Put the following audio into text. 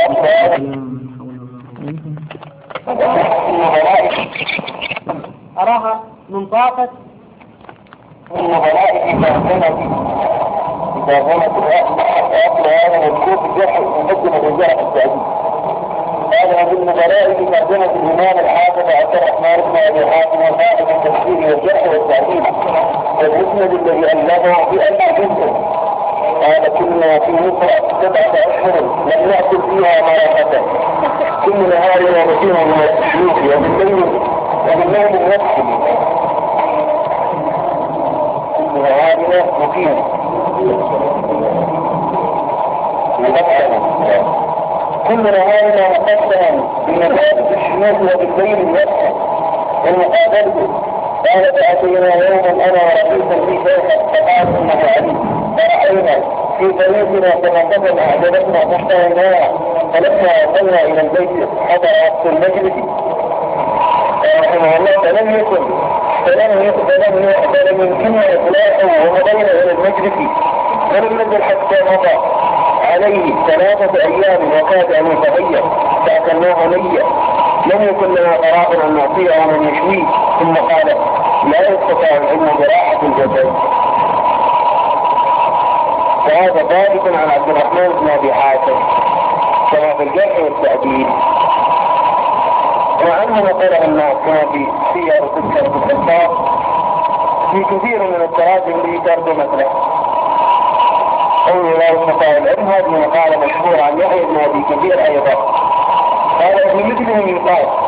أراها من طاقة النبلاء في ترجمة الأصل هذا مذكور في جرح مقدمة الجرح التأديب. هذا من النبلاء في ترجمة الإمام الحافظ عبد الرحمن بن أبي حاتم وصاحب التفسير والجرح والتأديب والمسند الذي ألفه في ألف جزء. قال كنا في مصر 7 أشهر لم نأكل فيها مرافة كل نهار ونسينا من الشيوخ وبالليل نفسه هذه مقيم كل نهارنا مقسما بمجالس الشيوخ وبالليل نفسه المقابلة. قال فأتينا يوما أنا ورئيسا في شيخ فقال إنه علي فرأينا في طريقنا تنقبل أعجبتنا فاحترمناها فلما وصلنا إلى البيت حضر وقت المجلس رحمه الله فلم يمكننا إطلاقه ومضينا إلى المجلس ولم نزل حتى مضى عليه 3 أيام وكاد أن يتغير فأكلناه نية لم يكن لنا قرار أن نعطيه ومن يشويه ثم قال لا يستطيع العلم براحة الجسد. وهذا ثابت عن عبد الرحمن بن أبي حاتم كما في الجرح والتأديب وعنه نقله الناس كما في سير تذكر بالخطاب في كثير من التراجم التي ترجمت له. قول لا يستطيع العلم هذه مقالة مشهورة عن يحيى بن أبي كثير أيضا قال في مثله يقال